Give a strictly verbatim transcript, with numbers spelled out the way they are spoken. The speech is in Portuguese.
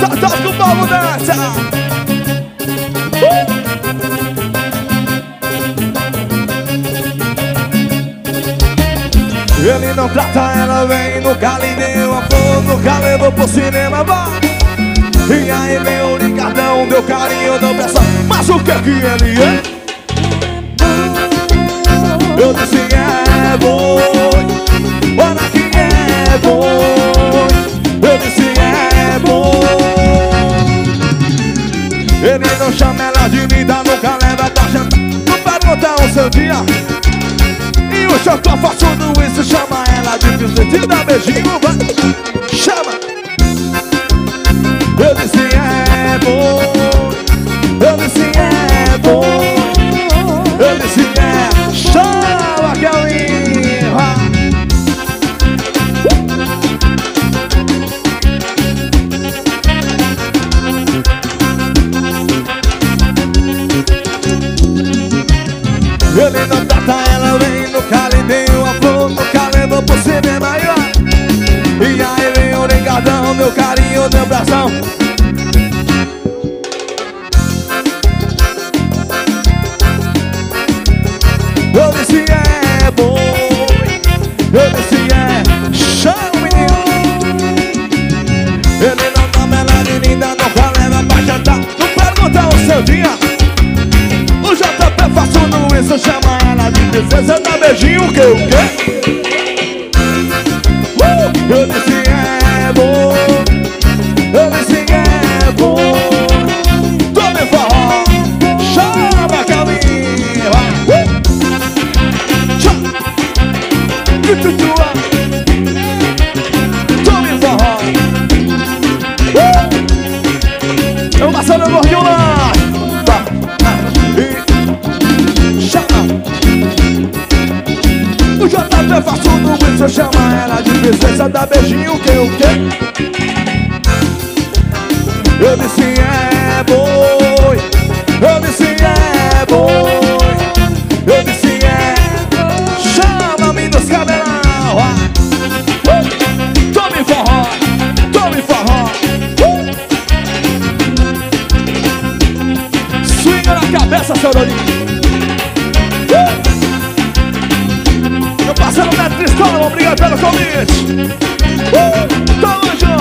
Só toca o povo dança. uh! Ele não trata ela bem, nunca lhe deu a flor, nunca levou pro cinema, vai. E aí vem o Ricardão, deu carinho, deu pressão. Mas o que que ele é? Eu disse é bom, olha que é bom. Eu disse é bom. Ele não chama ela de linda, nunca leva pra jantar. Não pergunta o seu dia. E o Chocó faz tudo isso, chama ela de visita, dá beijinho, vai. Chama. Eu disse é bom. Eu disse é bom. Eu disse é. Chama que eu ia. Ele não trata ela bem, nunca lhe deu a flor, nunca levou pro cinema, e aí vem o Ricardão, meu carinho, meu abração. Eu disse é bom, eu disse é chama, menino. Ele não toma ela de linda, nunca leva pra jantar. Não pergunta o seu dia. O J P faz tudo isso, chama ela de princesa, dá beijinho, o que, o quê? Uh! Eu disse é bom, eu disse é bom. Tome forró, chama Calminha. Uh! Chama, tututua. Tome forró. Uh! Eu passando no gordinho lá. O J P faz tudo isso, chama ela de princesa, dá beijinho, que o quê? Eu disse é boi, eu disse é boi, eu disse é. Chama-me dos cabelão. uh! Tome forró, tome forró. uh! Swinga na cabeça, seu Dorinho. Passando na escola, obrigado pelo convite. Uh, tamo junto.